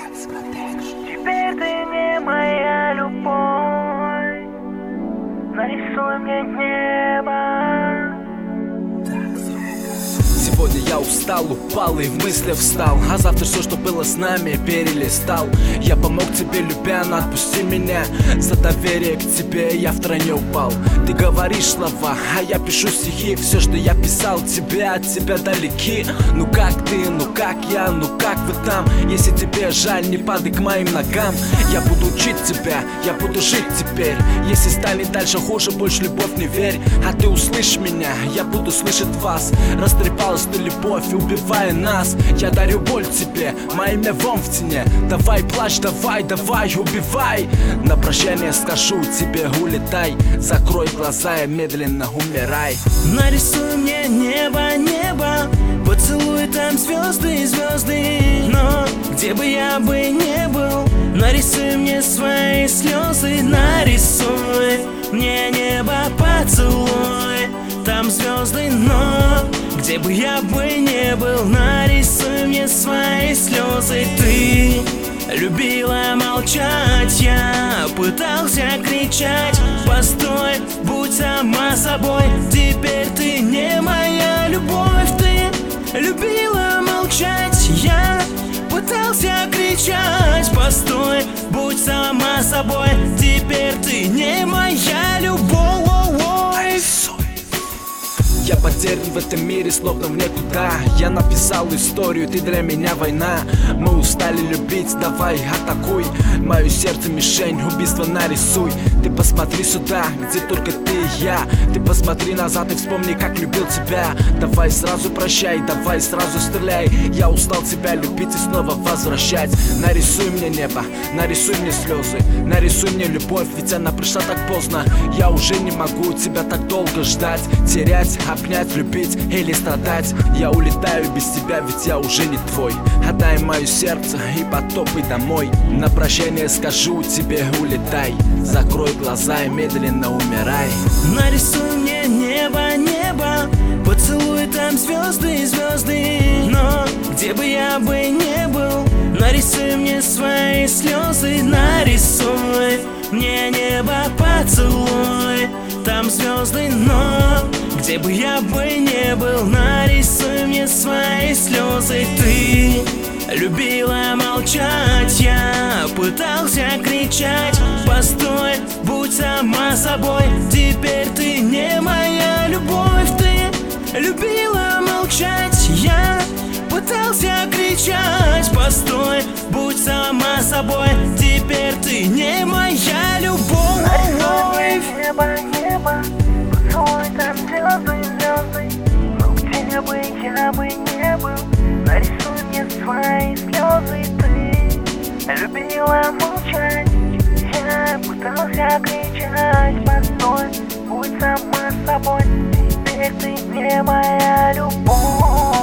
Теперь ты не моя любовь, нарисуй мне небо. Сегодня я устал, упал и в мысли встал, а завтра все, что было с нами, перелистал. Я помог тебе, любя, но отпусти меня. За доверие к тебе я в тройне упал. Ты говоришь слова, а я пишу стихи. Все, что я писал тебе, от тебя далеки. Ну как ты, ну как я, ну как вы там? Если тебе жаль, не падай к моим ногам. Я буду учить тебя, я буду жить теперь. Если станет дальше хуже, больше любовь не верь. А ты услышь меня, я буду слышать вас. Растрепалась ты любовь, убивая нас. Я дарю боль тебе, мое имя вон в тени. Давай плачь, давай, давай, убивай. На прощание скажу тебе, улетай. Закрой глаза и медленно умирай. Нарисуй мне небо, небо, поцелуй там звезды, звезды. Но где бы я не был, нарисуй мне свои слезы. Нарисуй мне небо, поцелуй там звезды. Но где бы я не был, нарисуй мне свои слезы. Ты любила молчать, я пытался кричать. Постой, будь сама собой, теперь ты не моя любовь. Ты любила молчать, я пытался кричать. Постой, будь сама собой, теперь ты не моя любовь. Я потерян в этом мире, словно в никуда. Я написал историю, ты для меня война. Мы устали любить, давай атакуй. Мое сердце мишень, убийство нарисуй. Ты посмотри сюда, где только ты и я. Ты посмотри назад и вспомни, как любил тебя. Давай сразу прощай, давай сразу стреляй. Я устал тебя любить и снова возвращать. Нарисуй мне небо, нарисуй мне слезы. Нарисуй мне любовь, ведь она пришла так поздно. Я уже не могу тебя так долго ждать. Терять, обнять, любить или страдать. Я улетаю без тебя, ведь я уже не твой. Отдай мое сердце и потопай домой. На прощание скажу тебе, улетай. Закрой глаза и медленно умирай. Нарисуй мне небо, небо, поцелуй там звезды, звезды. Но где бы я не был, нарисуй мне свои слезы. Нарисуй мне небо, поцелуй там звезды. Но где бы я не был, нарисуй мне свои слезы. Ты любила молчать, я пытался кричать. Постой, будь сама собой, теперь ты не моя любовь. Ты любила молчать, я пытался кричать. Постой, будь сама собой, теперь ты не моя любовь. Небо, небо, поцелуй там звезды, звезды. Но где бы я не был, нарисуй мне свои слезы. Ты любила молчать, я пытался кричать. Постой, будь сама собой, теперь ты не моя любовь.